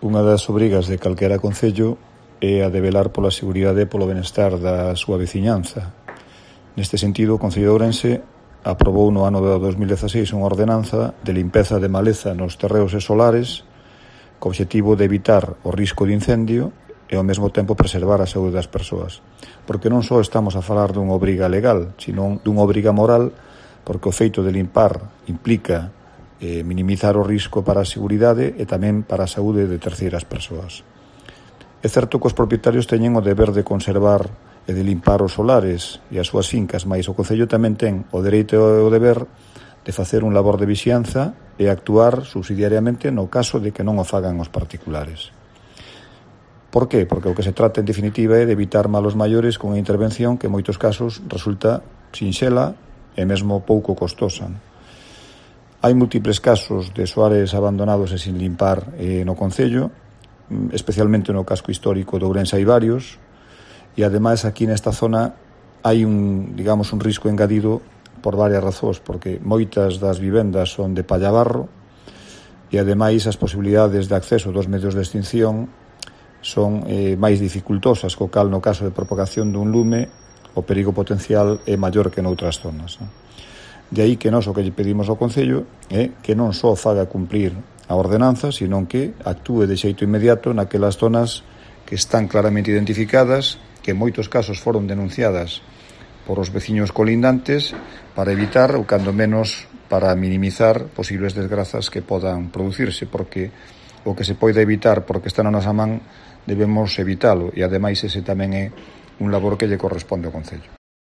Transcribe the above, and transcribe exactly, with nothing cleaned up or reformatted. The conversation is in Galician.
Unha das obrigas de calquera concello é a de velar pola seguridade e polo benestar da súa veciñanza. Neste sentido, o Concello de Ourense aprobou no ano de dos mil dezasseis unha ordenanza de limpeza de maleza nos terreos e solares co obxectivo de evitar o risco de incendio e ao mesmo tempo preservar a saúde das persoas. Porque non só estamos a falar dunha obriga legal, sino dunha obriga moral, porque o feito de limpar implica eh, minimizar o risco para a seguridade e tamén para a saúde de terceiras persoas. É certo que os propietarios teñen o deber de conservar e de limpar os solares e as súas fincas, mais o Concello tamén ten o dereito e o deber de facer un labor de vixianza e actuar subsidiariamente no caso de que non o fagan os particulares. Por qué? Porque o que se trata en definitiva é de evitar malos maiores con unha intervención que en moitos casos resulta sinxela e mesmo pouco costosa. Hai múltiples casos de soares abandonados e sin limpar eh, no Concello, especialmente no casco histórico de Ourense hai varios, e ademais aquí nesta zona hai un, digamos, un risco engadido por varias razóns, porque moitas das vivendas son de pallabarro e ademais as posibilidades de acceso dos medios de extinción son eh, máis dificultosas, co cal no caso de propagación dun lume o perigo potencial é maior que noutras zonas, non? De aí que nós o que lle pedimos ao Concello é que non só faga cumprir a ordenanza, sino que actúe de xeito inmediato naquelas zonas que están claramente identificadas, que en moitos casos foron denunciadas por os veciños colindantes, para evitar, ou cando menos, para minimizar posibles desgrazas que podan producirse, porque o que se pode evitar porque está na nosa man debemos evitalo, e ademais ese tamén é un labor que lle corresponde ao Concello.